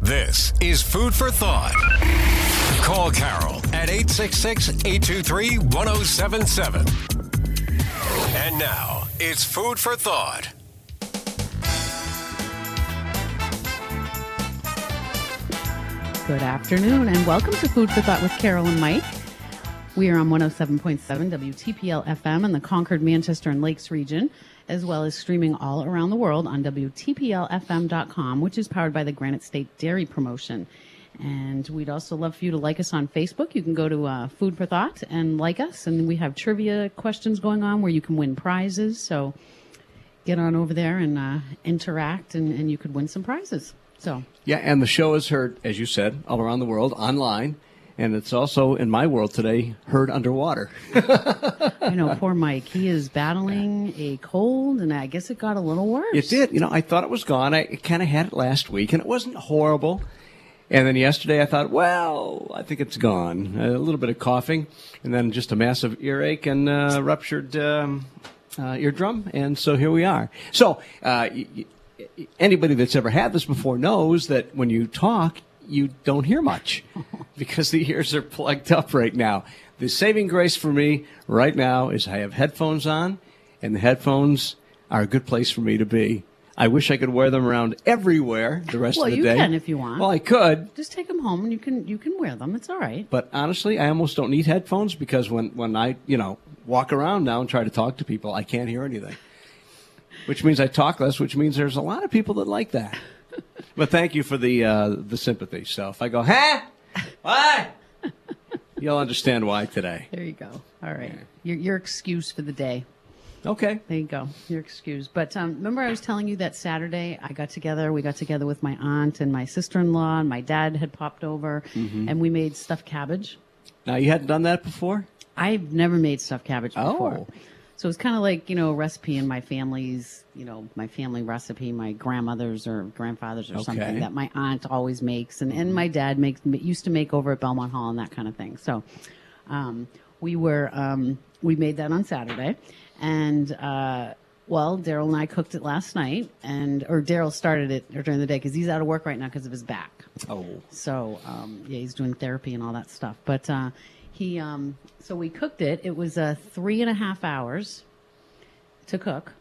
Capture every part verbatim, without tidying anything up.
This is Food for Thought. Call Carol at eight six six, eight two three, one oh seven seven. And now, it's Food for Thought. Good afternoon, and welcome to Food for Thought with Carol and Mike. We are on one oh seven point seven W T P L F M in the Concord, Manchester, and Lakes region, as well as streaming all around the world on W T P L F M dot com, which is powered by the Granite State Dairy Promotion. And we'd also love for you to like us on Facebook. You can go to uh, Food for Thought and like us, and we have trivia questions going on where you can win prizes. So get on over there and uh, interact, and, and you could win some prizes. So yeah, and the show is heard, as you said, all around the world, online. And it's also, in my world today, heard underwater. I know, poor Mike. He is battling a cold, and I guess it got a little worse. It did. You know, I thought it was gone. I kind of had it last week, and it wasn't horrible. And then yesterday I thought, well, I think it's gone. A little bit of coughing, and then just a massive earache and uh, ruptured um, uh, eardrum. And so here we are. So uh, y- y- anybody that's ever had this before knows that when you talk, you don't hear much because the ears are plugged up right now. The saving grace for me right now is I have headphones on, and the headphones are a good place for me to be. I wish I could wear them around everywhere the rest well, of the you day. can if you want. Well, I could. Just take them home, and you can you can wear them. It's all right. But honestly, I almost don't need headphones because when, when I, you know, walk around now and try to talk to people, I can't hear anything. Which means I talk less, which means there's a lot of people that like that. But thank you for the uh, the sympathy. So if I go, huh? What? You'll understand why today. There you go. All right. Yeah. Your your excuse for the day. Okay. There you go. Your excuse. But um, remember I was telling you that Saturday I got together. We got together with my aunt and my sister-in-law, and my dad had popped over, mm-hmm. and we made stuffed cabbage. Now, you hadn't done that before? I've never made stuffed cabbage before. Oh. So it's kind of like, you know, a recipe in my family's, you know, my family recipe, my grandmother's or grandfather's or okay. something that my aunt always makes. And, and my dad makes used to make over at Belmont Hall and that kind of thing. So um, we were, um, we made that on Saturday. And, uh, well, Daryl and I cooked it last night. and Or Daryl started it during the day because he's out of work right now because of his back. Oh. So, um, yeah, he's doing therapy and all that stuff. But uh, he, um, so we cooked it. It was uh, three and a half hours to cook.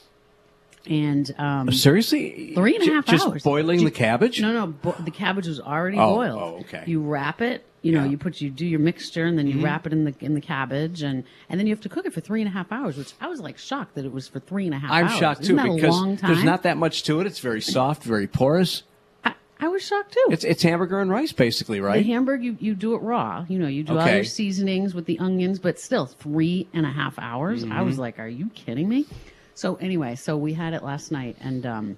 And um, seriously, three and a half just hours. Just boiling you, the cabbage? No, no, bo- the cabbage was already oh, boiled. Oh, okay. You wrap it. You know, yeah. you put you do your mixture, and then you mm-hmm. wrap it in the in the cabbage, and, and then you have to cook it for three and a half hours. Which I was like shocked that it was for three and a half I'm hours. I'm shocked Isn't too that because a long time? there's not that much to it. It's very soft, very porous. I, I was shocked too. It's it's hamburger and rice basically, right? The hamburger, you, you do it raw. You know, you do okay. all your seasonings with the onions, but still three and a half hours. Mm-hmm. I was like, are you kidding me? So anyway, so we had it last night, and um,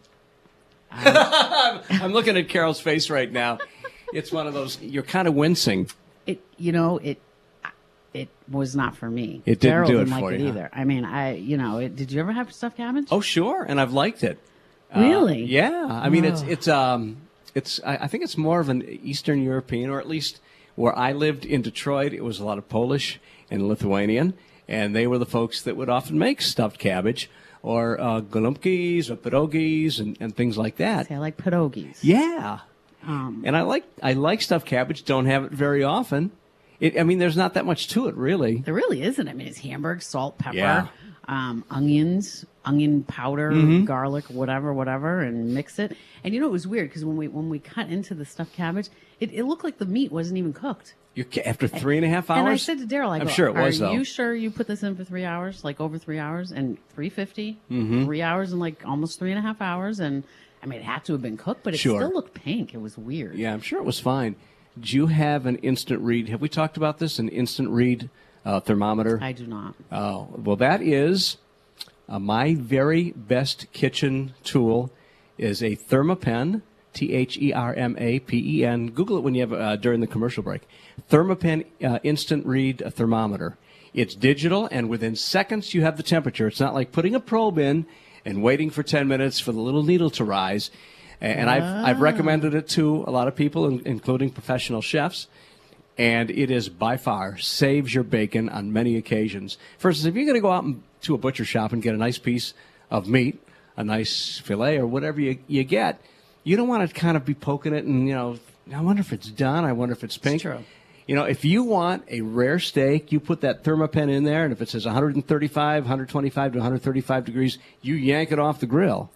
I, I'm looking at Carol's face right now. It's one of those, you're kind of wincing. It, you know, it it was not for me. It didn't Daryl do it didn't for like you, it huh? either. I mean, I, you know, it, did you ever have stuffed cabbage? Oh, sure, and I've liked it. Really? Uh, yeah. I mean, oh. it's it's um it's I, I think it's more of an Eastern European, or at least where I lived in Detroit, it was a lot of Polish and Lithuanian, and they were the folks that would often make stuffed cabbage or uh, golubkis or pierogies and, and things like that. See, I like pierogies. Yeah. Um, and I like I like stuffed cabbage. Don't have it very often. It, I mean, there's not that much to it, really. There really isn't. I mean, it's hamburger, salt, pepper, Yeah. um, onions, onion powder, mm-hmm. garlic, whatever, whatever, and mix it. And you know, it was weird because when we when we cut into the stuffed cabbage, it, it looked like the meat wasn't even cooked. You after three and a half hours. And I said to Daryl, I I'm go, sure it was, are though. you sure you put this in for three hours, like over three hours, and three fifty, mm-hmm. three hours and like almost three and a half hours, and I mean, it had to have been cooked, but it sure. still looked pink. It was weird. Yeah, I'm sure it was fine. Do you have an instant read? Have we talked about this? An instant read uh, thermometer? I do not. Oh, well, that is uh, my very best kitchen tool is a Thermapen, T H E R M A P E N. Google it when you have uh, during the commercial break. Thermapen uh, instant read uh, thermometer. It's digital, and within seconds you have the temperature. It's not like putting a probe in and waiting for ten minutes for the little needle to rise. And I've I've recommended it to a lot of people, including professional chefs, and it is by far saves your bacon on many occasions. For instance, if you're going to go out to a butcher shop and get a nice piece of meat, a nice fillet or whatever you, you get, you don't want to kind of be poking it and, you know, I wonder if it's done. I wonder if it's pink. It's true. You know, if you want a rare steak, you put that Thermapen in there, and if it says one thirty-five, one twenty-five to one thirty-five degrees, you yank it off the grill.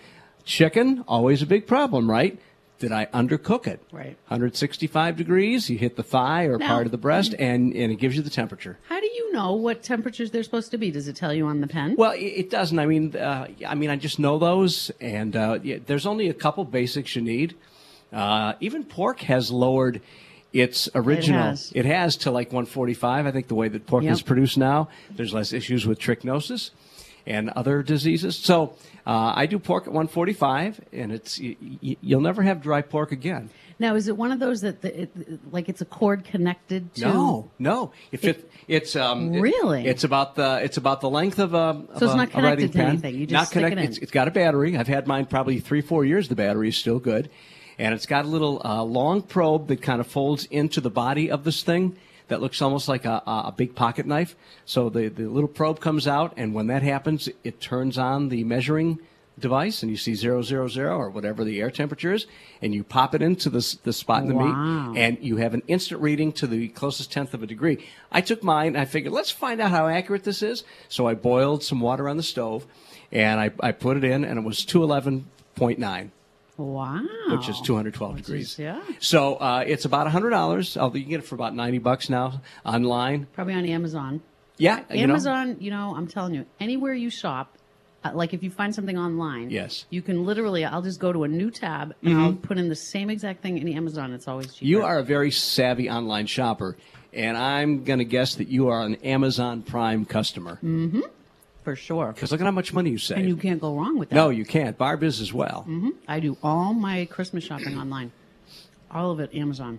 Chicken, always a big problem, right? Did I undercook it? Right. one sixty-five degrees, you hit the thigh or Now, part of the breast, and, and it gives you the temperature. How do you know what temperatures they're supposed to be? Does it tell you on the pen? Well, it, it doesn't. I mean, uh, I mean, I just know those, and uh, yeah, there's only a couple basics you need. Uh, even pork has lowered its original. It has. It has to like one forty-five. I think the way that pork Yep. is produced now, there's less issues with trichinosis and other diseases. So uh, I do pork at one forty-five, and it's y- y- you'll never have dry pork again. Now, is it one of those that, the, it, like, it's a cord connected to? No, no. If it, It- it's um, it- Really? it's about the it's about the length of a. Of So it's a- not a connected writing to pen. anything. You just not stick it connected. in. It's, it's got a battery. I've had mine probably three, four years. The battery is still good, and it's got a little uh, long probe that kind of folds into the body of this thing. That looks almost like a, a big pocket knife. So the, the little probe comes out, and when that happens, it turns on the measuring device, and you see zero, zero, zero, or whatever the air temperature is, and you pop it into the, the spot in the Wow. meat, and you have an instant reading to the closest tenth of a degree. I took mine, and I figured, let's find out how accurate this is. So I boiled some water on the stove, and I, I put it in, and it was two eleven point nine. Wow. Which is two hundred twelve Which degrees. is- yeah. So uh, it's about one hundred dollars. Although you can get it for about ninety bucks now online. Probably on Amazon. Yeah, you know. Amazon, you know, I'm telling you, anywhere you shop, uh, like if you find something online, Yes. you can literally, I'll just go to a new tab and I'll put in the same exact thing in Amazon. It's always cheaper. You are a very savvy online shopper, and I'm going to guess that you are an Amazon Prime customer. Mm. For sure. Because look at how much money you save. And you can't go wrong with that. No, you can't. Barb is as well. hmm I do all my Christmas shopping online. All of it Amazon.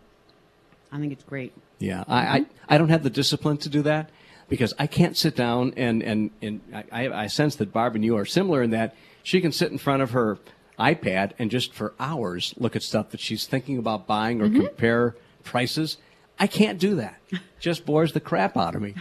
I think it's great. Yeah, I, I, I don't have the discipline to do that because I can't sit down and, and, and I, I sense that Barb and you are similar in that she can sit in front of her iPad and just for hours look at stuff that she's thinking about buying or compare prices. I can't do that. Just bores the crap out of me.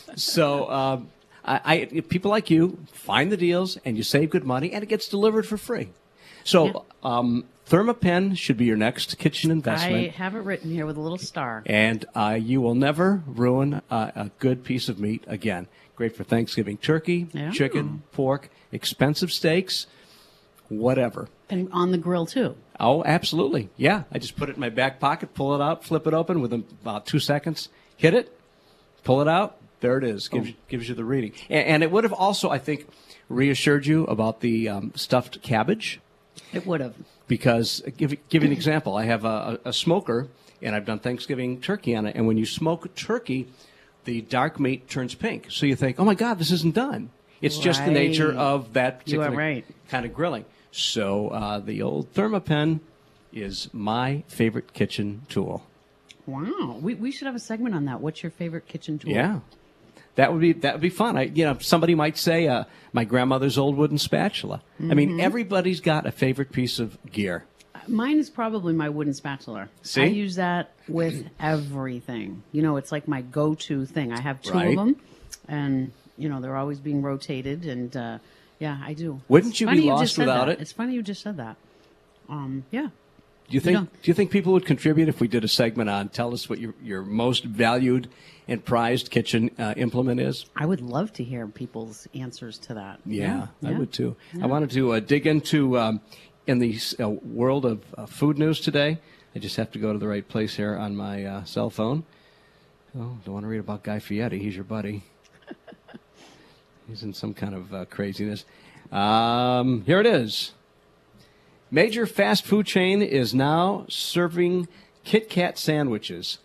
So um, I, I people like you find the deals and you save good money and it gets delivered for free. So um, Thermapen should be your next kitchen investment. I have it written here with a little star. And uh, you will never ruin uh, a good piece of meat again. Great for Thanksgiving turkey, Yeah. chicken, pork, expensive steaks, whatever. And on the grill, too. Oh, absolutely. Yeah. I just put it in my back pocket, pull it out, flip it open within about two seconds, hit it, pull it out. There it is. Gives, you, gives you the reading. And, and it would have also, I think, reassured you about the um, stuffed cabbage. It would have. Because, uh, give, give you an example. I have a, a smoker, and I've done Thanksgiving turkey on it. And when you smoke turkey, the dark meat turns pink. So you think, oh, my God, this isn't done. It's just the nature Right. of that You are particular right. kind of grilling. So uh, the old Thermapen is my favorite kitchen tool. Wow. We, we should have a segment on that. What's your favorite kitchen tool? Yeah. That would be that would be fun. I, you know, somebody might say uh, my grandmother's old wooden spatula. I Mm-hmm. mean, everybody's got a favorite piece of gear. Mine is probably my wooden spatula. See? I use that with everything. You know, it's like my go-to thing. I have two Right. of them, and, you know, they're always being rotated, and, uh, yeah, I do. Wouldn't It's you be funny lost just said without that. it? It's funny you just said that. Um, yeah. Do you think know- do you think people would contribute if we did a segment on tell us what your your most valued and prized kitchen uh, implement is? I would love to hear people's answers to that. Yeah, I yeah. would too. I wanted to uh, dig into um, in the uh, world of uh, food news today. I just have to go to the right place here on my uh, cell phone. Oh, don't want to read about Guy Fieri. He's your buddy. He's in some kind of uh, craziness. Um, here it is. Major fast food chain is now serving Kit Kat sandwiches.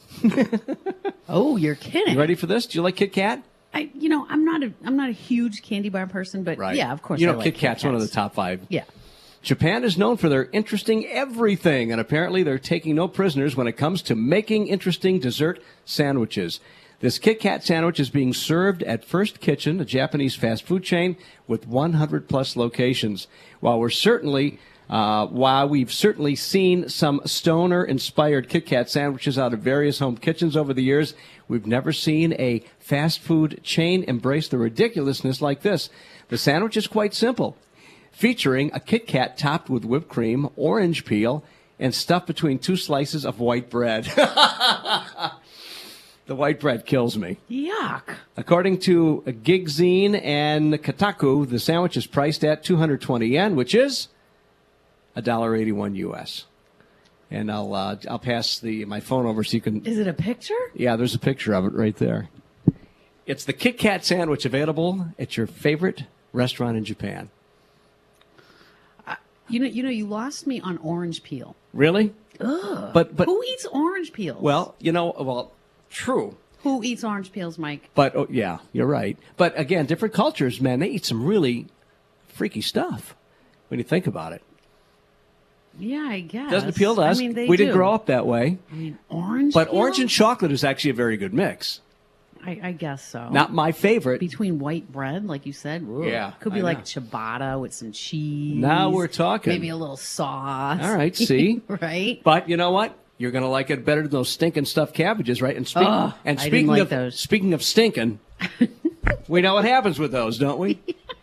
Oh, you're kidding. You ready for this? Do you like Kit Kat? I, you know, I'm not a, I'm not a huge candy bar person, but yeah, of course. You I know, like Kit Kat's one of the Kats. top five. Yeah. Japan is known for their interesting everything, and apparently they're taking no prisoners when it comes to making interesting dessert sandwiches. This Kit Kat sandwich is being served at First Kitchen, a Japanese fast food chain with one hundred plus locations. While we're certainly, uh, while we've certainly seen some stoner-inspired Kit Kat sandwiches out of various home kitchens over the years, we've never seen a fast food chain embrace the ridiculousness like this. The sandwich is quite simple. featuring a Kit Kat topped with whipped cream, orange peel, and stuffed between two slices of white bread. The white bread kills me. Yuck. According to Gigzine and Kotaku, the sandwich is priced at two hundred twenty yen, which is one dollar eighty-one U S. And I'll uh, I'll pass the my phone over so you can. Is it a picture? Yeah, there's a picture of it right there. It's the Kit Kat sandwich available at your favorite restaurant in Japan. Uh, you know, you know, you lost me on orange peel. Really? Ugh. But but who eats orange peels? Well, you know, well, true. Who eats orange peels, Mike? But oh, yeah, you're right. But again, different cultures, man, they eat some really freaky stuff when you think about it. Yeah, I guess. Doesn't appeal to us. I mean, they we do. didn't grow up that way. I mean, orange But peel? orange and chocolate is actually a very good mix. I, I guess so. Not my favorite. Between white bread, like you said. Ugh. Yeah, Could be I like know. ciabatta with some cheese. Now we're talking. Maybe a little sauce. All right, see? Right? But you know what? You're going to like it better than those stinking stuffed cabbages, right? And, speak, Ugh, and I speaking didn't like of those. speaking of stinking, we know what happens with those, don't we?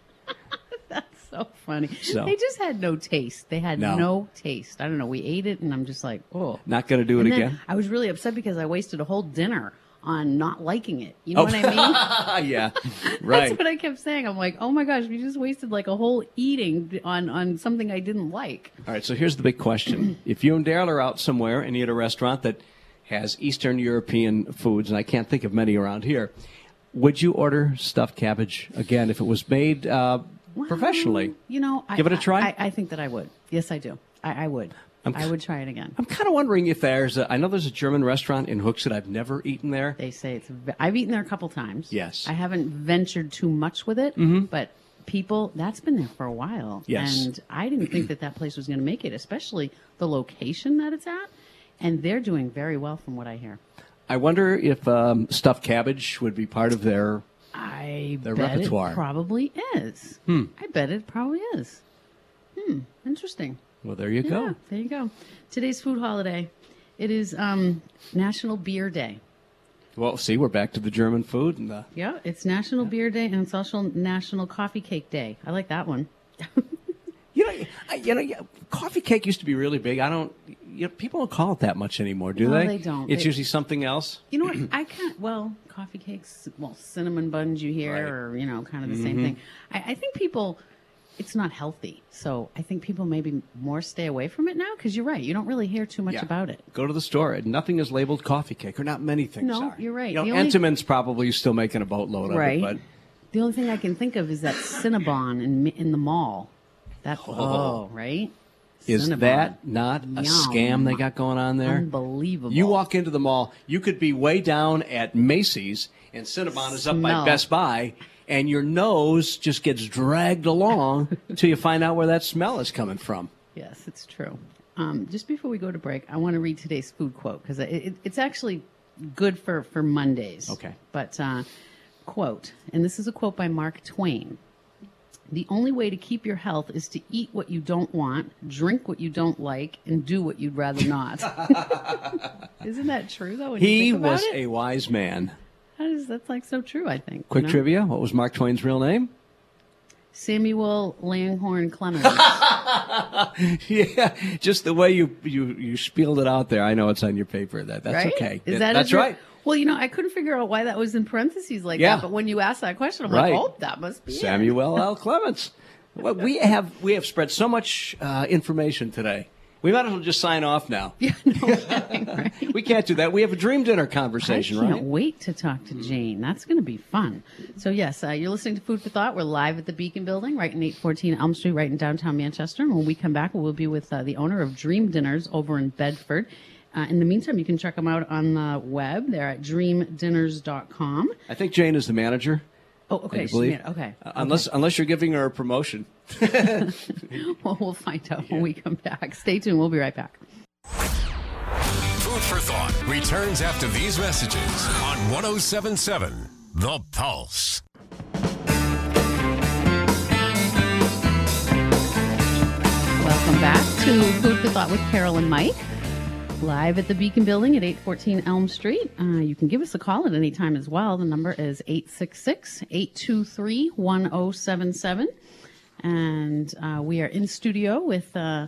So funny. So. They just had no taste. They had No. no, taste. I don't know. We ate it, and I'm just like, oh. Not going to do it And then again. I was really upset because I wasted a whole dinner on not liking it. You know what I mean? Yeah, right. That's what I kept saying. I'm like, oh my gosh, we just wasted like a whole eating on, on something I didn't like. All right, so here's the big question. If you and Daryl are out somewhere and you at a restaurant that has Eastern European foods, and I can't think of many around here, would you order stuffed cabbage again if it was made uh, professionally? You know, I, Give it a try? I, I think that I would. Yes, I do. I, I would. I'm I would try it again. I'm kind of wondering if there's a, I know there's a German restaurant in Hooksett. I've never eaten there. They say it's. ve- I've eaten there a couple times. Yes. I haven't ventured too much with it, but people, that's been there for a while. Yes. And I didn't think that that place was going to make it, especially the location that it's at. And they're doing very well from what I hear. I wonder if um, stuffed cabbage would be part of their. I Their bet repertoire. it probably is. Hmm. I bet it probably is. Hmm. Interesting. Well, there you Yeah, go. there you go. Today's food holiday. It is um, National Beer Day. Well, see, we're back to the German food and the. Yeah, it's National Beer Day, and it's also National Coffee Cake Day. I like that one. You know, I, you know, yeah, coffee cake used to be really big. I don't. You know, people don't call it that much anymore, do No, they? they don't. It's They- usually something else. You know what? I can't. Well, coffee cakes, well, cinnamon buns you hear, Right. or you know, kind of the same thing. I, I think people. It's not healthy, so I think people maybe more stay away from it now. Because you're right, you don't really hear too much Yeah. about it. Go to the store and nothing is labeled coffee cake, or not many things No, are. you're right. You know, The only- Entenmann's probably still making a boatload of Right. it, but The only thing I can think of is that Cinnabon in in the mall. That oh, right. is Cinnabon. that not a Yum. scam they got going on there? Unbelievable. You walk into the mall, you could be way down at Macy's, and Cinnabon is up by Smell. Best Buy, and your nose just gets dragged along until you find out where that smell is coming from. Yes, it's true. Um, just before we go to break, I want to read today's food quote because it, it, it's actually good for, for Mondays. Okay. But, uh, quote, and this is a quote by Mark Twain. The only way to keep your health is to eat what you don't want, drink what you don't like, and do what you'd rather not. Isn't that true, though? When you He think about was it? a wise man. That is, that's like so true, I think. Quick you know? trivia, what was Mark Twain's real name? Samuel Langhorne Clemens. Yeah, just the way you, you, you spieled it out there. I know it's on your paper. That That's right? okay. Is Yeah, that that's his real- right. Well, you know, I couldn't figure out why that was in parentheses like Yeah. that. But when you asked that question, I'm Right. like, oh, that must be it. Samuel L. Clements. Well, we have we have spread so much uh, information today. We might as well just sign off now. Yeah, no kidding, right? We can't do that. We have a dream dinner I conversation, can't right? wait to talk to Jane. That's going to be fun. So, yes, uh, you're listening to Food for Thought. We're live at the Beacon Building, right in eight fourteen Elm Street, right in downtown Manchester. And when we come back, we'll be with uh, the owner of Dream Dinners over in Bedford. Uh, in the meantime, you can check them out on the web. They're at dream dinners dot com. I think Jane is the manager. Oh, I okay. believe. she's- Okay. Uh, unless unless you're giving her a promotion. Well, we'll find out when we come back. Stay tuned. We'll be right back. Food for Thought returns after these messages on one oh seven point seven The Pulse. Welcome back to Food for Thought with Carol and Mike. Live at the Beacon Building at eight fourteen Elm Street. Uh, you can give us a call at any time as well. The number is eight six six, eight two three, one oh seven seven. And uh, we are in studio with uh,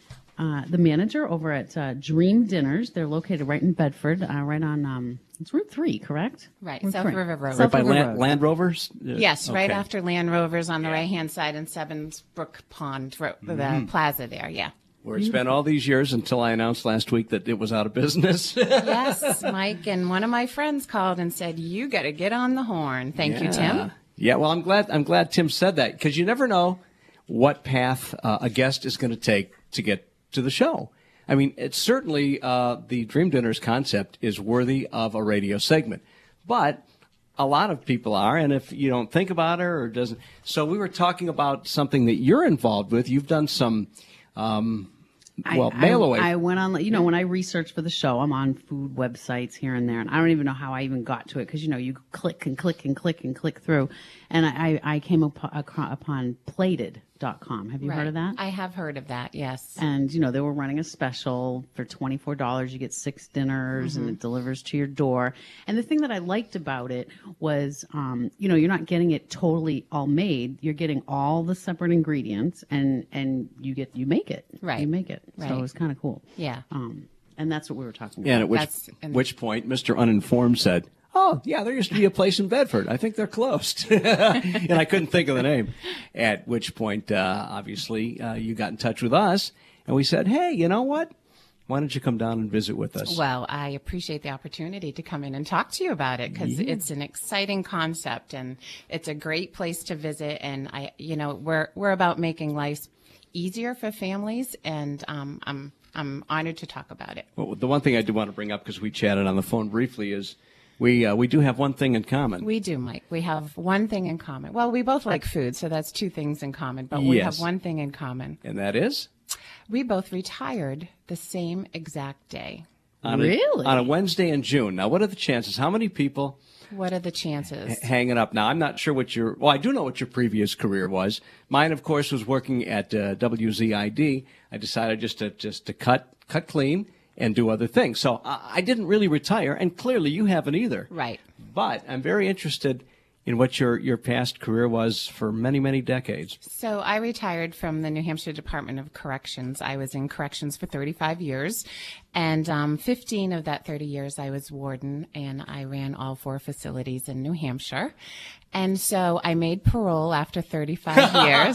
uh, the manager over at uh, Dream Dinners. They're located right in Bedford, uh, right on um, it's Route three, correct? Right, Route South three. River Road. Right South by River Land, Road. Land Rovers? Uh, Yes, right okay. after Land Rovers on the right-hand side and Sevens Brook Pond, ro- the plaza there, yeah. Where it's been all these years until I announced last week that it was out of business. Yes, Mike, and one of my friends called and said, you got to get on the horn. Thank you, Tim. Yeah, well, I'm glad I'm glad Tim said that, because you never know what path uh, a guest is going to take to get to the show. I mean, it's certainly uh, the Dream Dinners concept is worthy of a radio segment, but a lot of people are, and if you don't think about it or doesn't, so we were talking about something that you're involved with. You've done some. Um, well, I, mail I, away. I went on, you know, when I research for the show, I'm on food websites here and there, and I don't even know how I even got to it because, you know, you click and click and click and click through. And I, I came up, upon plated dot com. Have you Right. heard of that? I have heard of that, yes. And, you know, they were running a special for twenty-four dollars. You get six dinners and it delivers to your door. And the thing that I liked about it was, um, you know, you're not getting it totally all made. You're getting all the separate ingredients and, and you get, you make it. Right. You make it. So Right. it was kind of cool. Yeah. Um, and that's what we were talking Yeah, and about. at which, That's- and- which point, Mister Uninformed said, oh, yeah, there used to be a place in Bedford. I think they're closed. And I couldn't think of the name. At which point, uh, obviously, uh, you got in touch with us, and we said, hey, you know what? Why don't you come down and visit with us? Well, I appreciate the opportunity to come in and talk to you about it because it's an exciting concept and it's a great place to visit. And I, you know, we're we're about making life easier for families, and um, I'm I'm honored to talk about it. Well, the one thing I do want to bring up, because we chatted on the phone briefly, is we uh, we do have one thing in common. We do, Mike. We have one thing in common. Well, we both like food, so that's two things in common. But we Yes. have one thing in common. And that is? We both retired the same exact day. On a, Really? on a Wednesday in June. Now, what are the chances? How many people What are the chances? hanging up? Now, I'm not sure what your, well, I do know what your previous career was. Mine, of course, was working at uh, W Z I D. I decided just to just to cut cut clean and do other things. So I, I didn't really retire, and clearly you haven't either. Right. But I'm very interested in what your, your past career was for many, many decades. So I retired from the New Hampshire Department of Corrections. I was in corrections for thirty-five years, and um, fifteen of that thirty years I was warden, and I ran all four facilities in New Hampshire. And so I made parole after thirty-five years,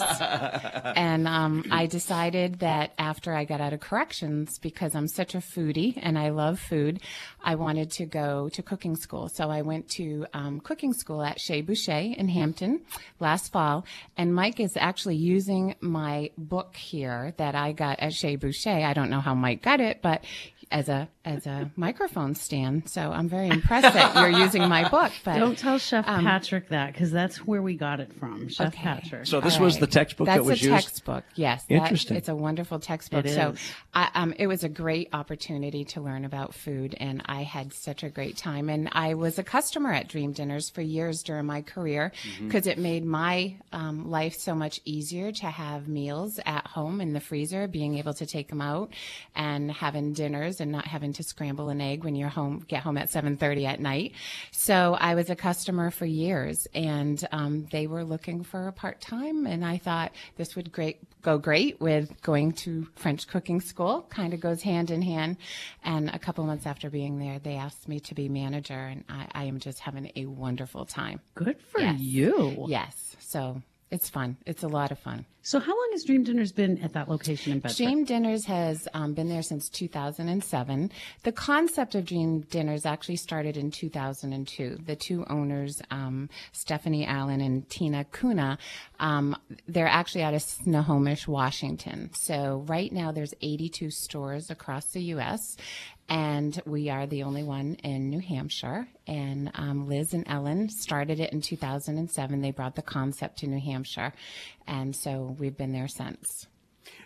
and um, I decided that after I got out of corrections, because I'm such a foodie and I love food, I wanted to go to cooking school. So I went to um, cooking school at Chez Boucher in Hampton last fall, and Mike is actually using my book here that I got at Chez Boucher. I don't know how Mike got it, but as a as a microphone stand. So I'm very impressed that you're using my book. But Don't tell Chef Patrick that because that's where we got it from, Chef Okay. Patrick. So this All was right. the textbook That's that was a used? textbook, yes. That- Interesting. It's a wonderful textbook. It so is. I, um, it was a great opportunity to learn about food, and I had such a great time. And I was a customer at Dream Dinners for years during my career because it made my um, life so much easier to have meals at home in the freezer, being able to take them out and having dinners and not having to scramble an egg when you're home, get home at seven thirty at night. So I was a customer for years, and um, they were looking for a part-time, and I thought this would great go great with going to French cooking school. Kind of goes hand in hand. And a couple months after being there, they asked me to be manager, and I, I am just having a wonderful time. Good for Yes. you. Yes, so it's fun. It's a lot of fun. So how long has Dream Dinners been at that location in Bedford? Dream Dinners has um, been there since two thousand seven. The concept of Dream Dinners actually started in two thousand two. The two owners, um, Stephanie Allen and Tina Kuna, um, they're actually out of Snohomish, Washington. So right now there's eighty-two stores across the U S, and we are the only one in New Hampshire. And um, Liz and Ellen started it in two thousand seven. They brought the concept to New Hampshire, and so we've been there since.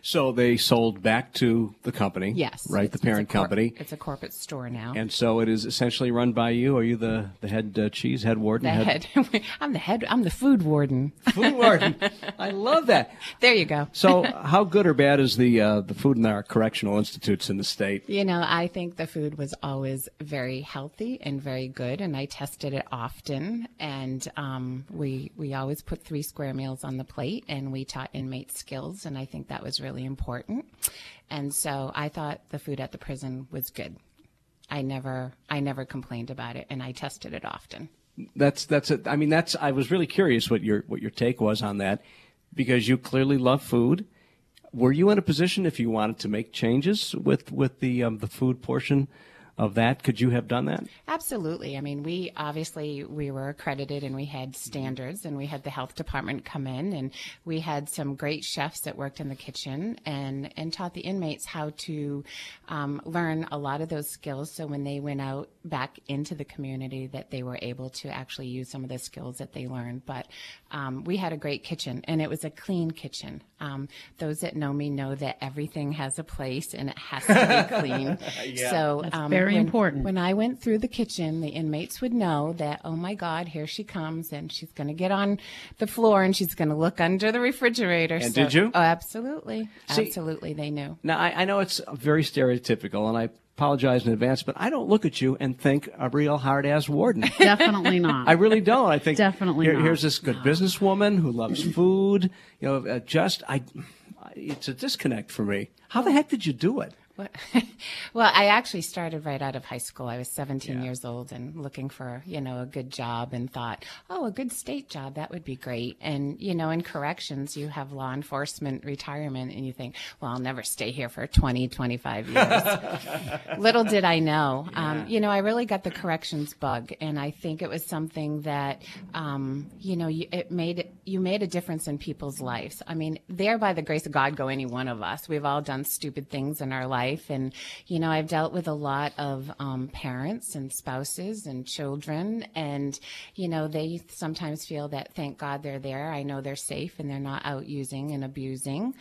So they sold back to the company. Yes. Right, It's- the parent it's a cor- company. It's a corporate store now. And so it is essentially run by you. Are you the, the head uh, cheese, head warden? the head. I'm the head. I'm the food warden. Food warden. I love that. There you go. So how good or bad is the uh, the food in our correctional institutes in the state? You know, I think the food was always very healthy and very good, and I tested it often. And um, we we always put three square meals on the plate, and we taught inmates skills, and I think that was really important. And so I thought the food at the prison was good. I never I never complained about it, and I tested it often. That's that's it. I mean, that's. I was really curious what your what your take was on that, because you clearly love food. Were you in a position, if you wanted to make changes with with the um, the food portion of that, could you have done that? Absolutely. I mean, we obviously we were accredited and we had standards, and we had the health department come in, and we had some great chefs that worked in the kitchen and and taught the inmates how to um, learn a lot of those skills. So when they went out back into the community, that they were able to actually use some of the skills that they learned. But um, we had a great kitchen, and it was a clean kitchen. Um, those that know me know that everything has a place and it has to be clean. Yeah. So That's um, very when, important. When I went through the kitchen, the inmates would know that, oh my God, here she comes, and she's going to get on the floor and she's going to look under the refrigerator. And So- did you? Oh, absolutely. See- Absolutely. They knew. Now, I, I know it's very stereotypical, and I apologize in advance, but I don't look at you and think a real hard-ass warden. Definitely not. I really don't. I think Definitely here- not. here's this good businesswoman who loves food. You know, uh, just I, it's a disconnect for me. How the heck did you do it? What? Well, I actually started right out of high school. I was seventeen Yeah. years old and looking for, you know, a good job, and thought, oh, a good state job, that would be great. And, you know, in corrections, you have law enforcement retirement, and you think, well, I'll never stay here for twenty, twenty-five years. Little did I know. Um, you know, I really got the corrections bug, and I think it was something that, um, you know, you, it made you made a difference in people's lives. I mean, there by the grace of God go any one of us. We've all done stupid things in our life, and you know, I've dealt with a lot of um, parents and spouses and children, and you know, they sometimes feel that thank God they're there. I know they're safe and they're not out using and abusing,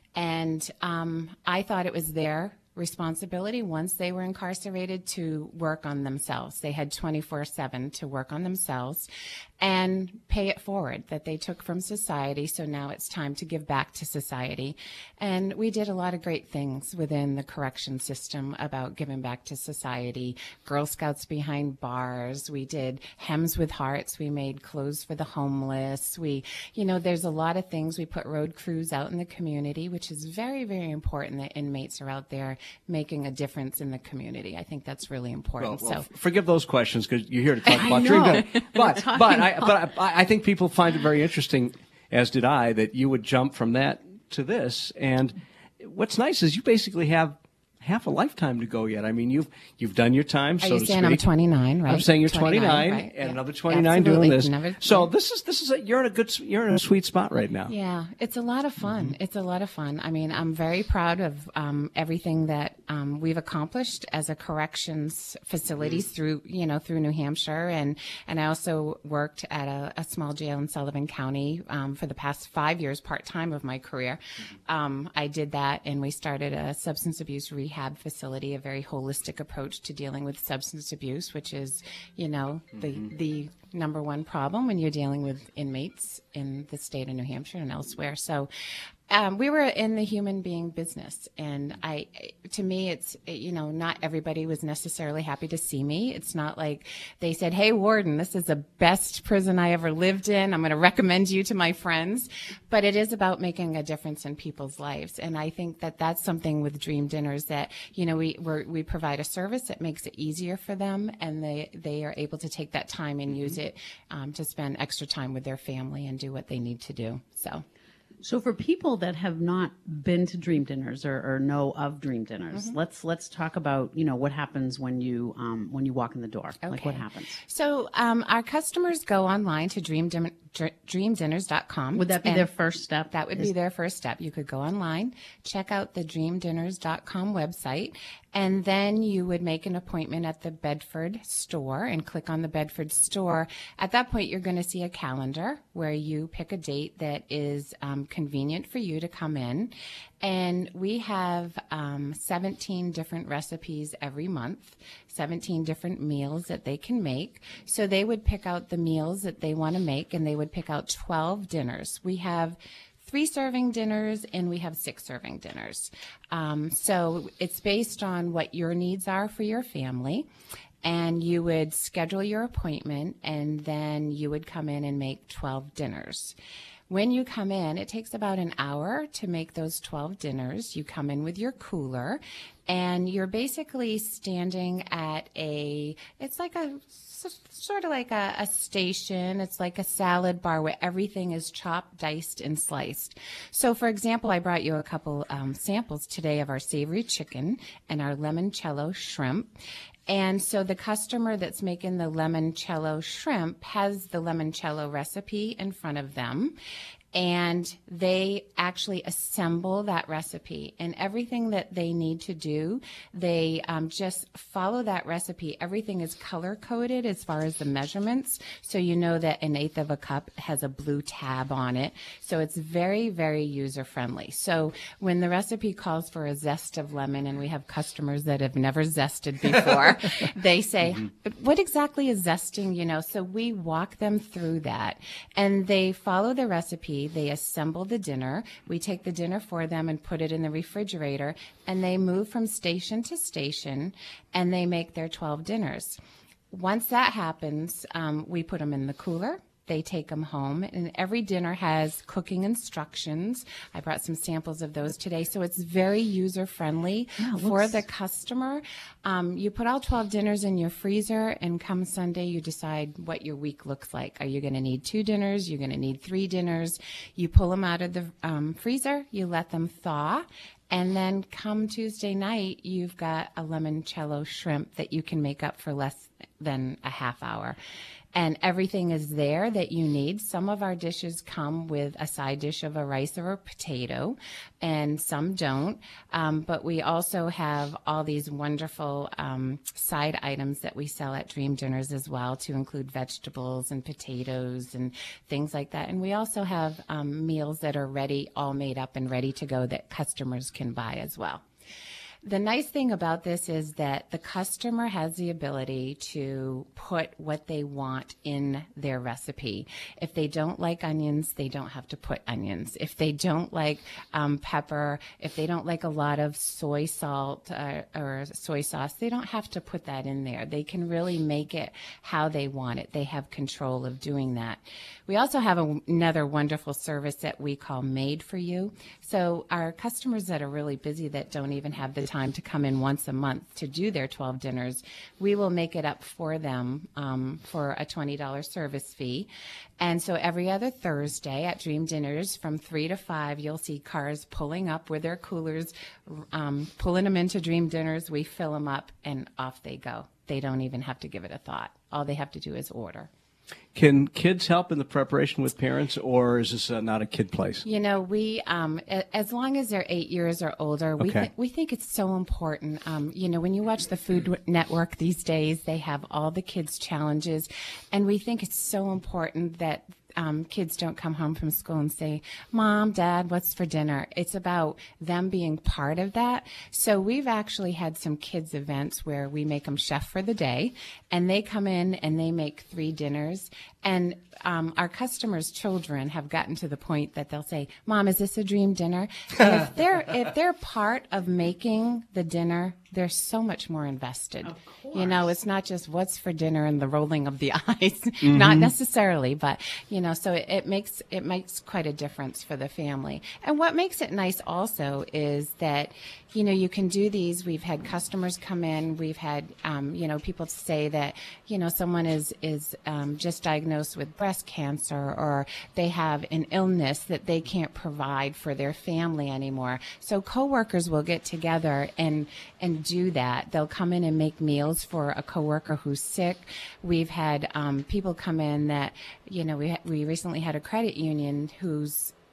and um, I thought it was their responsibility once they were incarcerated to work on themselves. They had twenty-four seven to work on themselves and pay it forward that they took from society. So now it's time to give back to society. And we did a lot of great things within the correction system about giving back to society. Girl Scouts behind bars. We did Hems with Hearts. We made clothes for the homeless. We, you know, there's a lot of things. We put road crews out in the community, which is very, very important that inmates are out there making a difference in the community. I think that's really important. Well, well, so forgive those questions because you're here to talk I about know. dream dinner. But talking but I but I, I think people find it very interesting, as did I, that you would jump from that to this. And what's nice is you basically have half a lifetime to go yet. I mean, you've you've done your time. Are so you to saying speak. I'm twenty-nine, right? I'm saying you're twenty-nine, right, and yeah. another twenty-nine doing Absolutely. this. Never- so yeah. this is this is a, you're in a good you're in a sweet spot right now. Yeah, it's a lot of fun. Mm-hmm. It's a lot of fun. I mean, I'm very proud of um, everything that um, we've accomplished as a corrections facilities Mm-hmm. through, you know, through New Hampshire, and and I also worked at a, a small jail in Sullivan County um, for the past five years, part time of my career. Mm-hmm. Um, I did that, and we started a substance abuse rehab facility, a very holistic approach to dealing with substance abuse, which is, you know, the the number one problem when you're dealing with inmates in the state of New Hampshire and elsewhere. So um, we were in the human being business, and I, to me, it's, you know, not everybody was necessarily happy to see me. It's not like they said, hey, warden, this is the best prison I ever lived in. I'm going to recommend you to my friends. But it is about making a difference in people's lives. And I think that that's something with Dream Dinners that, you know, we we're, we provide a service that makes it easier for them, and they, they are able to take that time and use it um, to spend extra time with their family and do what they need to do. So. So for people that have not been to Dream Dinners or, or know of Dream Dinners, Mm-hmm. let's let's talk about, you know, what happens when you um, when you walk in the door. Like what Okay. happens? So um, our customers go online to dream dim- dr- dream dinners dot com. Would that be and their first step? That would Is- be their first step. You could go online, check out the dream dinners dot com website, And then you would make an appointment at the Bedford store and click on the Bedford store. At that point, you're going to see a calendar where you pick a date that is um, convenient for you to come in. And we have um, seventeen different recipes every month, seventeen different meals that they can make. So they would pick out the meals that they want to make, and they would pick out twelve dinners. We have three serving dinners and we have six serving dinners. Um, so it's based on what your needs are for your family. And you would schedule your appointment, and then you would come in and make twelve dinners. When you come in, it takes about an hour to make those twelve dinners. You come in with your cooler, and you're basically standing at a, it's like a, sort of like a, a station. It's like a salad bar where everything is chopped, diced, and sliced. So, for example, I brought you a couple um, samples today of our savory chicken and our limoncello shrimp. And so the customer that's making the limoncello shrimp has the limoncello recipe in front of them, and they actually assemble that recipe. And everything that they need to do, they um, just follow that recipe. Everything is color-coded as far as the measurements, so you know that an eighth of a cup has a blue tab on it. So it's very, very user-friendly. So when the recipe calls for a zest of lemon, and we have customers that have never zested before, they say, mm-hmm. but what exactly is zesting? You know, so we walk them through that, and they follow the recipe. They assemble the dinner. We take the dinner for them and put it in the refrigerator, and they move from station to station, and they make their twelve dinners. Once that happens, um, we put them in the cooler. They take them home, and every dinner has cooking instructions. I brought some samples of those today, so it's very user-friendly yeah, for looks... the customer. Um, you put all twelve dinners in your freezer, and come Sunday, you decide what your week looks like. Are you going to need two dinners? You're going to need three dinners. You pull them out of the um, freezer, you let them thaw, and then come Tuesday night, you've got a limoncello shrimp that you can make up for less than a half hour. And everything is there that you need. Some of our dishes come with a side dish of a rice or a potato, and some don't. Um, but we also have all these wonderful um, side items that we sell at Dream Dinners as well, to include vegetables and potatoes and things like that. And we also have um, meals that are ready, all made up and ready to go, that customers can buy as well. The nice thing about this is that the customer has the ability to put what they want in their recipe. If they don't like onions, they don't have to put onions. If they don't like um, pepper, if they don't like a lot of soy salt uh, or soy sauce, they don't have to put that in there. They can really make it how they want it. They have control of doing that. We also have a, another wonderful service that we call Made for You. So our customers that are really busy, that don't even have the time to come in once a month to do their twelve dinners, we will make it up for them um, for a twenty dollars service fee. And so every other Thursday at Dream Dinners from three to five, you'll see cars pulling up with their coolers, um, pulling them into Dream Dinners. We fill them up, and off they go. They don't even have to give it a thought. All they have to do is order. Can kids help in the preparation with parents, or is this uh, not a kid place? You know, we, um, as long as they're eight years or older, we, okay. th- we think it's so important. Um, you know, when you watch the Food Network these days, they have all the kids' challenges, and we think it's so important that Um, kids don't come home from school and say, Mom, Dad, what's for dinner? It's about them being part of that. So we've actually had some kids events where we make them chef for the day, and they come in and they make three dinners. And um, our customers' children have gotten to the point that they'll say, Mom, is this a dream dinner? And if they're if they're part of making the dinner, they're so much more invested. Of course. You know, it's not just what's for dinner and the rolling of the eyes, Mm-hmm. not necessarily, but, you know, so it, it makes it makes quite a difference for the family. And what makes it nice also is that, you know, you can do these. We've had customers come in. We've had, um, you know, people say that, you know, someone is, is um, just diagnosed with breast cancer, or they have an illness that they can't provide for their family anymore. So coworkers will get together and, and do that. They'll come in and make meals for a coworker who's sick. We've had um, people come in that, you know, we, we recently had a credit union whose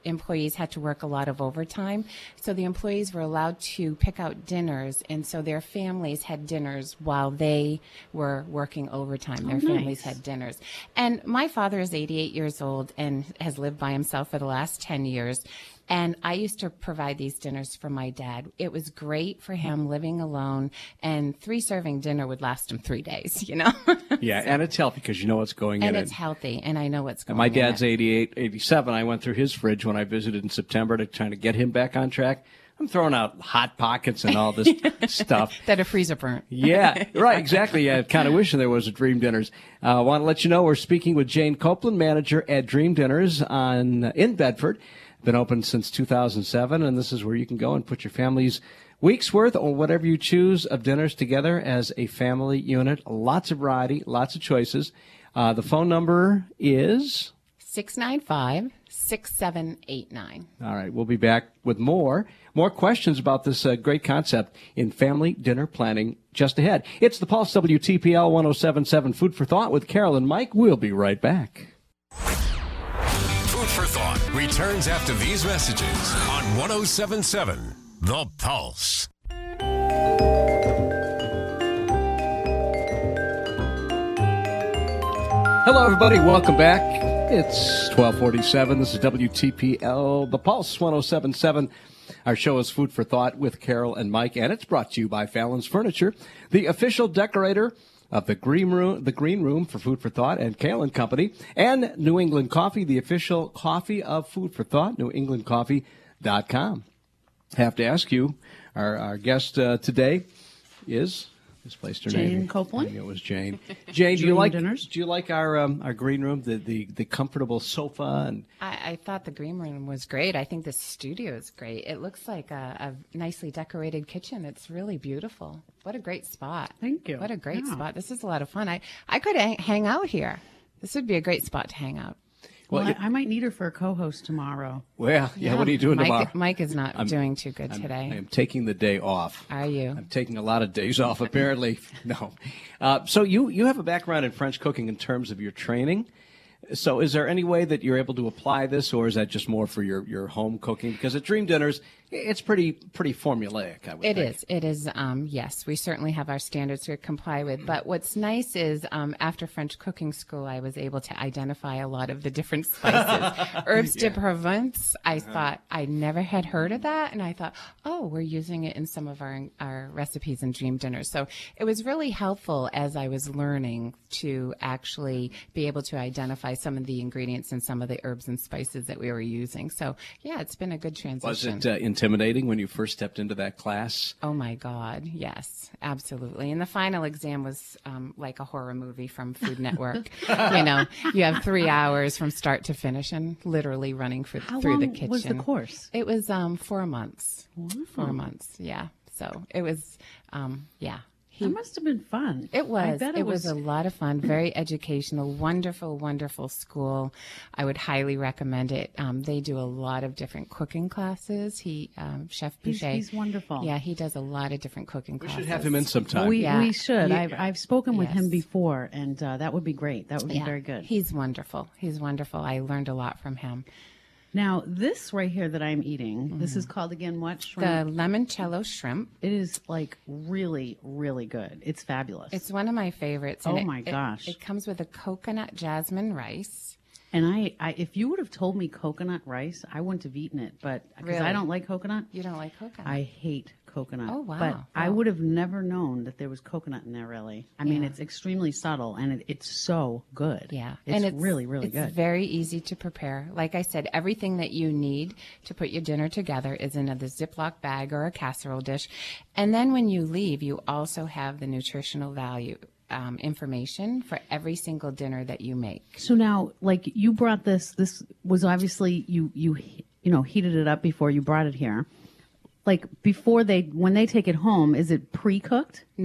employees had to work a lot of overtime. So the employees were allowed to pick out dinners, and so their families had dinners while they were working overtime. Their Oh, families nice. had dinners. And my father is eighty-eight years old and has lived by himself for the last ten years. And I used to provide these dinners for my dad. It was great for him living alone, and three serving dinner would last him three days, you know? Yeah, and it's healthy because you know what's going And in it's it. healthy, and I know what's going My in dad's it. eighty-eight, eighty-seven. I went through his fridge when I visited in September to try to get him back on track. I'm throwing out Hot Pockets and all this stuff. That are freezer burnt. Yeah, right, exactly. I kind of wish there was a Dream Dinners. I uh, want to let you know we're speaking with Jane Copeland, manager at Dream Dinners on in Bedford. Been open since two thousand seven, and this is where you can go and put your family's week's worth or whatever you choose of dinners together as a family unit. Lots of variety, lots of choices. Uh, the phone number is... six nine five, six seven eight nine. All right, we'll be back with more more questions about this uh, great concept in family dinner planning just ahead. It's the Pulse W T P L one oh seven point seven Food for Thought with Carol and Mike. We'll be right back. Food for Thought returns after these messages on one oh seven point seven The Pulse. Hello, everybody. Welcome back. It's twelve forty-seven. This is W T P L, The Pulse, one oh seven point seven. Our show is Food for Thought with Carol and Mike, and it's brought to you by Fallon's Furniture, the official decorator of the Green Room, the Green Room for Food for Thought, and Kale and Company, and New England Coffee, the official coffee of Food for Thought, new england coffee dot com. Have to ask you, our, our guest uh, today is... Misplaced her Jane name. Copeland? I knew it was Jane. Jane, do you Dream like Dinners? do you like our um, our green room, the, the the comfortable sofa and I, I thought the green room was great. I think the studio is great. It looks like a, a nicely decorated kitchen. It's really beautiful. What a great spot. Thank you. What a great Yeah. spot. This is a lot of fun. I, I could hang, hang out here. This would be a great spot to hang out. Well, Well, I, I might need her for a co-host tomorrow. well, yeah, what are you doing Mike, tomorrow? Mike is not I'm- doing too good I'm- today. I am taking the day off. Are you? I'm taking a lot of days off, apparently. No. Uh, so you, you have a background in French cooking in terms of your training. So is there any way that you're able to apply this, or is that just more for your, your home cooking? Because at Dream Dinners, it's pretty pretty formulaic, I would It think. is. It is. Um, yes, we certainly have our standards to comply with. But what's nice is um, after French cooking school, I was able to identify a lot of the different spices. Herbes de Provence, I thought I never had heard of that. And I thought, oh, we're using it in some of our, our recipes and Dream Dinners. So it was really helpful as I was learning to actually be able to identify some of the ingredients and some of the herbs and spices that we were using. So, yeah, it's been a good transition. Was it uh, intimidating when you first stepped into that class? Oh my God, yes, absolutely. And the final exam was um, like a horror movie from Food Network. You know, you have three hours from start to finish and literally running for, How through long the kitchen. was the course? It was um, four months. Four months, yeah. So it was, um, yeah. He, That must have been fun. it was. I bet it was a lot of fun. Very educational. Wonderful, wonderful school. I would highly recommend it. Um, they do a lot of different cooking classes. He, um, Chef He's- Boucher. he's wonderful. Yeah, he does a lot of different cooking We classes. should have him in sometime. We, Yeah. we should. You- I've, I've spoken with him Yes. before, and uh, that would be great. That would be Yeah, very good. He's wonderful. He's wonderful. I learned a lot from him. Now, this right here that I'm eating, this is called again what? The Shrimp? limoncello shrimp. It is like really, really good. It's fabulous. It's one of my favorites. and Oh it- my it- gosh. It, comes with a coconut jasmine rice. And I, I, if you would have told me coconut rice, I wouldn't have eaten it. But because I Really? don't like coconut, You don't like coconut? I hate coconut. Oh, wow. But I Wow. would have never known that there was coconut in there. Really, I mean, Yeah. it's extremely subtle, and it, it's so good. Yeah, it's, and really, really it's good. very easy to prepare. Like I said, everything that you need to put your dinner together is in a the Ziploc bag or a casserole dish, and then when you leave, you also have the nutritional value um, information for every single dinner that you make. So now, like you brought this. This was obviously you, you, you know, heated it up before you brought it here. Like before they, when they take it home, is it pre-cooked? No,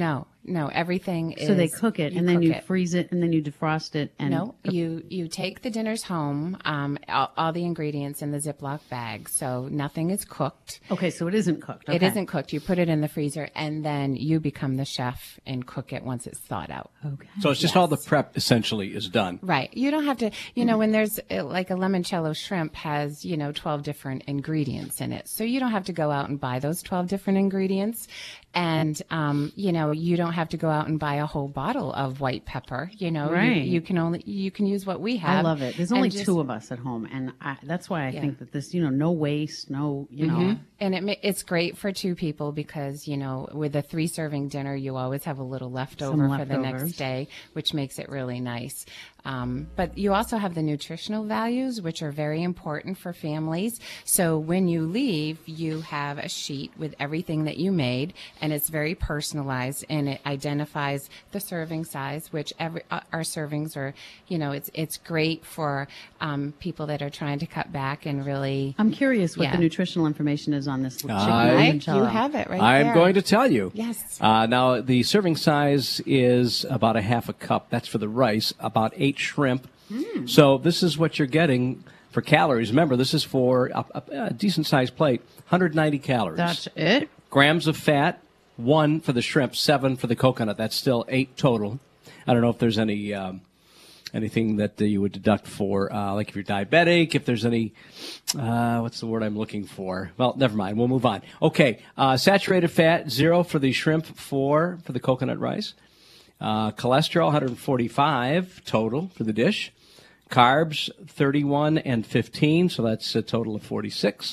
no, everything is. So they cook it, you and then cook you it. freeze it, and then you defrost it. And No, you you take the dinners home, um, all, all the ingredients in the Ziploc bag, so nothing is cooked. Okay, so it isn't cooked. It Okay. isn't cooked. You put it in the freezer, and then you become the chef and cook it once it's thawed out. Okay. So it's just all the prep essentially is done. Right. You don't have to, you know, when there's uh, like a limoncello shrimp has, you know, twelve different ingredients in it. So you don't have to go out and buy those twelve different ingredients. And, um, you know, you don't have to go out and buy a whole bottle of white pepper. You know, Right. you, you can only, you can use what we have. I love it. There's and only just- two of us at home, and I, that's why I Yeah. think that this, you know, no waste, no, you know. And it, ma- it's great for two people because, you know, with a three serving dinner, you always have a little leftover for the leftovers. next day, which makes it really nice. Um, but you also have the nutritional values, which are very important for families. So when you leave, you have a sheet with everything that you made, and it's very personalized, and it identifies the serving size, which every uh, our servings are, you know, it's it's great for um, people that are trying to cut back and really. I'm curious what Yeah. the nutritional information is on this chicken I- Right? limoncello. You have it right I'm there. going to tell you. Yes. Uh, now, the serving size is about a half a cup. That's for the rice, about eight shrimp. Hmm. So this is what you're getting for calories. Remember, this is for a, a, a decent-sized plate, one hundred ninety calories. That's it? Grams of fat, one for the shrimp, seven for the coconut. That's still eight total. I don't know if there's any um, anything that uh, you would deduct for, uh, like if you're diabetic, if there's any, uh, what's the word I'm looking for? Well, never mind. We'll move on. Okay. Uh, saturated fat, zero for the shrimp, four for the coconut rice. Uh, cholesterol, one hundred forty-five total for the dish. Carbs, thirty-one and fifteen, so that's a total of forty-six.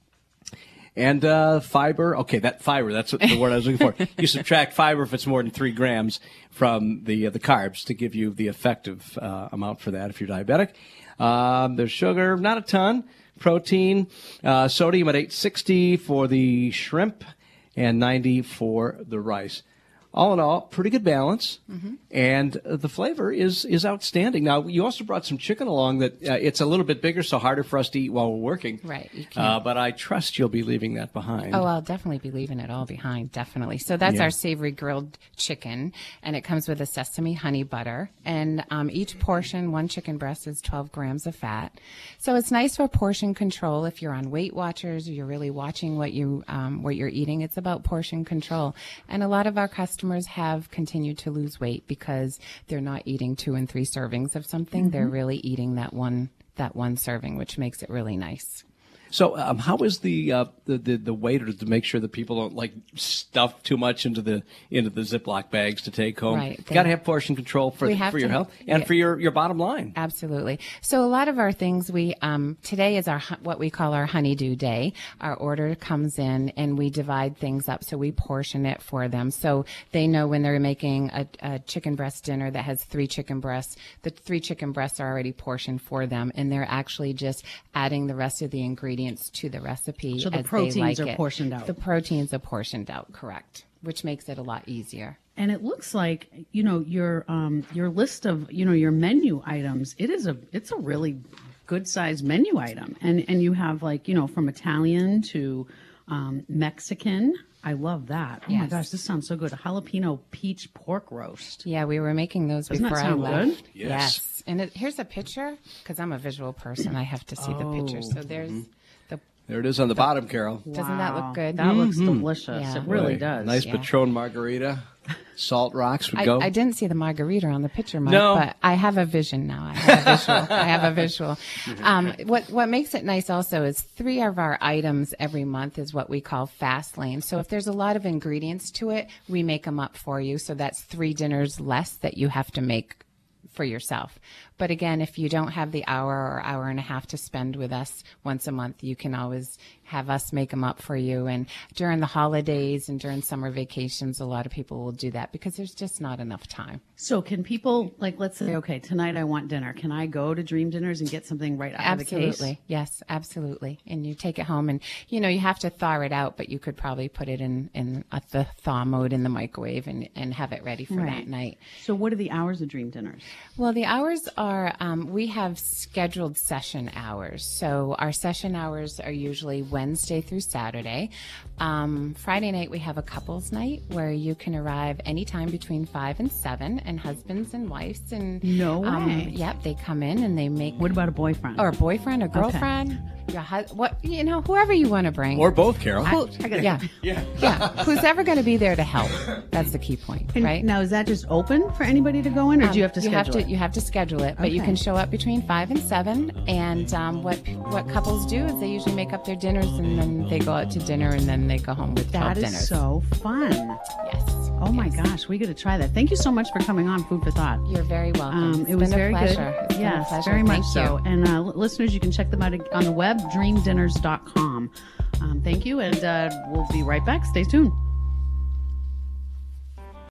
And uh, fiber, okay, that fiber, that's the word I was looking for. You subtract fiber if it's more than three grams from the uh, the carbs to give you the effective uh, amount for that if you're diabetic. Um, there's sugar, not a ton. Protein, uh, sodium at eight sixty for the shrimp and ninety for the rice. All in all, pretty good balance, Mm-hmm. and uh, the flavor is is outstanding. Now, you also brought some chicken along that uh, it's a little bit bigger, so harder for us to eat while we're working. Right, you Uh, can't. but I trust you'll be leaving that behind. Oh, I'll definitely be leaving it all behind, definitely. So that's Yeah. our savory grilled chicken, and it comes with a sesame honey butter. And um, each portion, one chicken breast, is twelve grams of fat. So it's nice for portion control if you're on Weight Watchers or you're really watching what you um, what you're eating. It's about portion control, and a lot of our customers have continued to lose weight because they're not eating two and three servings of something. They're really eating that one that one serving, which makes it really nice. So, um, how is the, uh, the the the waiter to make sure that people don't like stuff too much into the into the Ziploc bags to take home? Right. You got to have portion control for We have for your to- health and yeah. for your, your bottom line. Absolutely. So a lot of our things we um, today is our hu- what we call our honeydew day. Our order comes in and we divide things up, so we portion it for them, so they know when they're making a, a chicken breast dinner that has three chicken breasts, the three chicken breasts are already portioned for them, and they're actually just adding the rest of the ingredients to the recipe. So the as they proteins like are it. portioned out. The proteins are portioned out, correct, which makes it a lot easier. And it looks like, you know, your um your list of, you know, your menu items, it is a it's a really good sized menu item. And and you have like, you know, from Italian to um, Mexican. I love that. Oh my Yes. gosh, this sounds so good. A jalapeno peach pork roast. Yeah, we were making those Doesn't that before sound I left. good? Yes. Yes. And it, here's a picture because I'm a visual person. I have to see the picture. So there's the. There it is on the bottom, Carol. Doesn't that look Wow. good? That looks delicious. Yeah. It really Boy, does. Nice Yeah. Patron margarita. Salt rocks would I, go. I didn't see the margarita on the picture, Mike, No. but I have a vision now. I have a visual. I have a visual. Um, what what makes it nice also is three of our items every month is what we call fast lane. So if there's a lot of ingredients to it, we make them up for you. So that's three dinners less that you have to make for yourself. But again, if you don't have the hour or hour and a half to spend with us once a month, you can always have us make them up for you. And during the holidays and during summer vacations, a lot of people will do that because there's just not enough time. So can people, like, let's say, okay, tonight I want dinner. Can I go to Dream Dinners and get something right out of the case? Absolutely. Yes, absolutely. And you take it home and, you know, you have to thaw it out, but you could probably put it in, in uh, the thaw mode in the microwave and, and have it ready for Right. that night. So what are the hours of Dream Dinners? Well, the hours are, um, we have scheduled session hours. So our session hours are usually when Wednesday through Saturday. Um, Friday night, we have a couples night where you can arrive anytime between five and seven, and husbands and wives. And No way. Um, yep, they come in and they make. What about a boyfriend? Or a boyfriend, or girlfriend. Your hu- what you know, whoever you want to bring. Or both, Carol. Who- I gotta- yeah, yeah. yeah. Who's ever going to be there to help? That's the key point, And right? Now, is that just open for anybody to go in, or do you have to you schedule have to it? you have to schedule it, but you Okay. can show up between five and seven. And um, what what couples do is they usually make up their dinners, and then they go out to dinner, and then they go home with twelve That is dinners. so fun. Yes. Oh my Yes. gosh, we got to try that. Thank you so much for coming on Food for Thought. You're very welcome. Um, It's it was been very a pleasure. good. It's been Yes, a pleasure. very much Thank so. you. And uh, l- listeners, you can check them out on the web, dream dinners dot com. Um, thank you, and uh, we'll be right back. Stay tuned.